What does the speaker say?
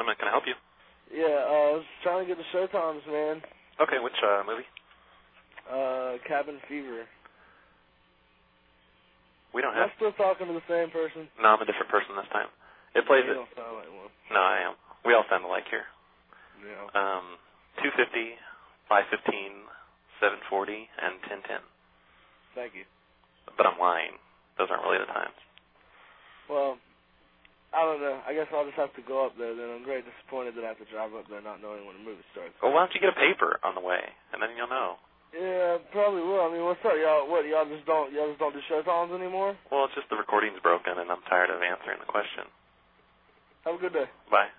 Entertainment. Can I help you? Yeah, I was trying to get the Showtimes, man. Okay, which movie? Cabin Fever. We don't Am have... I still talking to the same person? No, I'm a different person this time. It plays You it. don't sound like one. No, I am. We all sound alike here. Yeah. 250, 515, 740, and 1010. Thank you. But I'm lying. Those aren't really the times. Well, I don't know. I guess I'll just have to go up there then. I'm very disappointed that I have to drive up there not knowing when the movie starts. Well, why don't you get a paper on the way, and then you'll know. Yeah, probably will. I mean, what's up, y'all? What, y'all just don't do Showtimes anymore? Well, it's just the recording's broken, and I'm tired of answering the question. Have a good day. Bye.